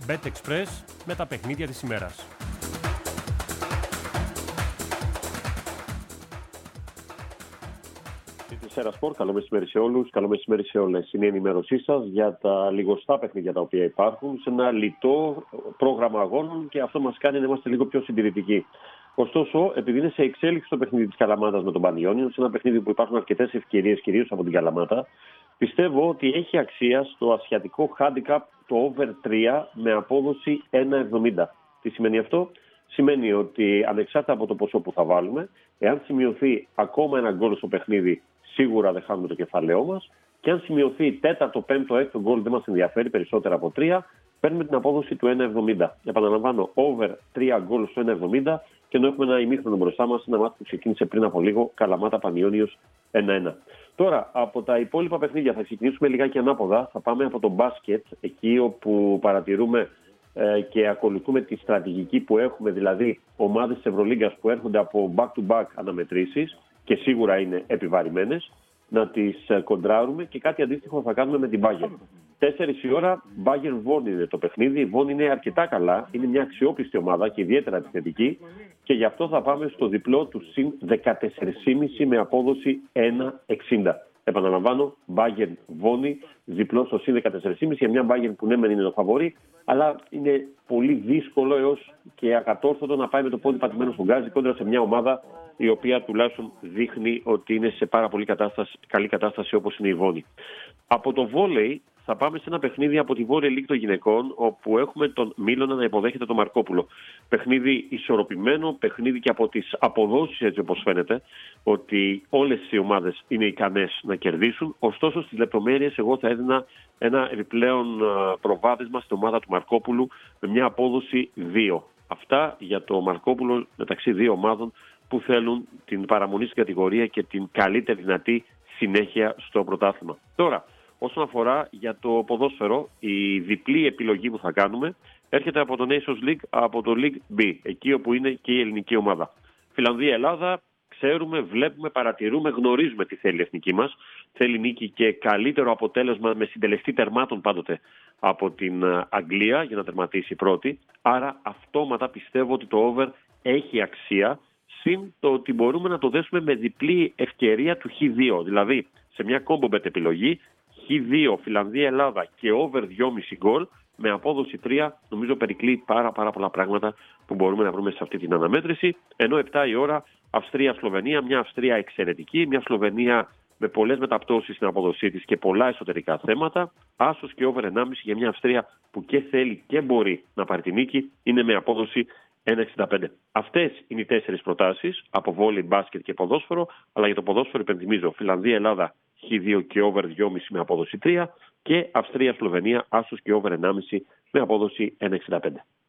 BetExpress με τα παιχνίδια της ημέρας. Σπορ, καλό μεσημέρι σε όλους, καλό μεσημέρι σε όλες. Είναι η ενημέρωσή σας για τα λιγοστά παιχνίδια τα οποία υπάρχουν σε ένα λιτό πρόγραμμα αγώνων και αυτό μας κάνει να είμαστε λίγο πιο συντηρητικοί. Ωστόσο, επειδή είναι σε εξέλιξη το παιχνίδι της Καλαμάτας με τον Πανιόνιο, σε ένα παιχνίδι που υπάρχουν αρκετές ευκαιρίες κυρίως από την Καλαμάτα, πιστεύω ότι έχει αξία στο ασιατικό handicap το over 3 με απόδοση 1,70. Τι σημαίνει αυτό? Σημαίνει ότι ανεξάρτητα από το ποσό που θα βάλουμε, εάν σημειωθεί ακόμα ένα γκολ στο παιχνίδι, σίγουρα δεν χάνουμε το κεφαλαίο μας. Και αν σημειωθεί τέταρτο, πέμπτο, έκτο γκολ, δεν μας ενδιαφέρει περισσότερα από 3, παίρνουμε την απόδοση του 1,70. Επαναλαμβάνω, over 3 γκολ στο 1,70 και ενώ έχουμε ένα ημίχρονο μπροστά μας, ένα μάτι που ξεκίνησε πριν από λίγο, Καλαμάτα Πανιόνιος 1-1. Τώρα, από τα υπόλοιπα παιχνίδια θα ξεκινήσουμε λιγάκι ανάποδα. Θα πάμε από το μπάσκετ, εκεί όπου παρατηρούμε και ακολουθούμε τη στρατηγική που έχουμε, δηλαδή ομάδες της Ευρωλίγκας που έρχονται από back-to-back αναμετρήσεις και σίγουρα είναι επιβαρημένες, να τις κοντράρουμε και κάτι αντίστοιχο θα κάνουμε με την Bayern. 4 η ώρα, Bayern Bonn είναι το παιχνίδι. Η Bonn είναι αρκετά καλά, είναι μια αξιόπιστη ομάδα και ιδιαίτερα επιθετική και γι' αυτό θα πάμε στο διπλό του συν 14,5 με απόδοση 1,60. Επαναλαμβάνω, Bayern Bonn, διπλό στο συν 14,5 για μια Bayern που ναι μεν είναι το φαβορί, αλλά είναι πολύ δύσκολο έως και ακατόρθωτο να πάει με το πόδι πατημένο στον γκάζι κόντρα σε μια ομάδα η οποία τουλάχιστον δείχνει ότι είναι σε πάρα πολύ καλή κατάσταση όπως είναι η Βόνη. Από το βόλεϊ θα πάμε σε ένα παιχνίδι από τη Βόρεια Λίγκ των γυναικών, όπου έχουμε τον Μίλωνα να υποδέχεται τον Μαρκόπουλο. Παιχνίδι ισορροπημένο, παιχνίδι και από τις αποδόσεις, έτσι όπως φαίνεται, ότι όλες οι ομάδες είναι ικανές να κερδίσουν. Ωστόσο, στις λεπτομέρειες, εγώ θα έδινα ένα επιπλέον προβάδισμα στην ομάδα του Μαρκόπουλου με μια απόδοση 2. Αυτά για το Μαρκόπουλο μεταξύ δύο ομάδων που θέλουν την παραμονή στην κατηγορία και την καλύτερη δυνατή συνέχεια στο πρωτάθλημα. Τώρα, όσον αφορά για το ποδόσφαιρο, η διπλή επιλογή που θα κάνουμε έρχεται από το Nations League, από το League B, εκεί όπου είναι και η ελληνική ομάδα. Φιλανδία-Ελλάδα, ξέρουμε, βλέπουμε, παρατηρούμε, γνωρίζουμε τι θέλει η εθνική μας. Θέλει νίκη και καλύτερο αποτέλεσμα με συντελεστή τερμάτων πάντοτε από την Αγγλία για να τερματίσει πρώτη. Άρα αυτόματα πιστεύω ότι το over έχει αξία, συν το ότι μπορούμε να το δέσουμε με διπλή ευκαιρία του Χ2. Δηλαδή σε μια combo bet επιλογή, Χ2 Φιλανδία-Ελλάδα και over 2,5 γκολ με απόδοση 3, νομίζω περικλεί πάρα πολλά πράγματα που μπορούμε να βρούμε σε αυτή την αναμέτρηση. Ενώ 7 η ώρα Αυστρία-Σλοβενία, μια Αυστρία εξαιρετική, μια Σλοβενία με πολλές μεταπτώσεις στην αποδοσή της και πολλά εσωτερικά θέματα. Άσος και over 1,5 για μια Αυστρία που και θέλει και μπορεί να πάρει τη νίκη, είναι με απόδοση 1,65. Αυτές είναι οι 4 προτάσεις από βόλεϊ, μπάσκετ και ποδόσφαιρο, αλλά για το ποδόσφαιρο υπενθυμίζω Φιλανδία-Ελλάδα Χ2 και over 2,5 με απόδοση 3 και Αυστρία-Σλοβενία άσος και over 1,5 με απόδοση 1,65.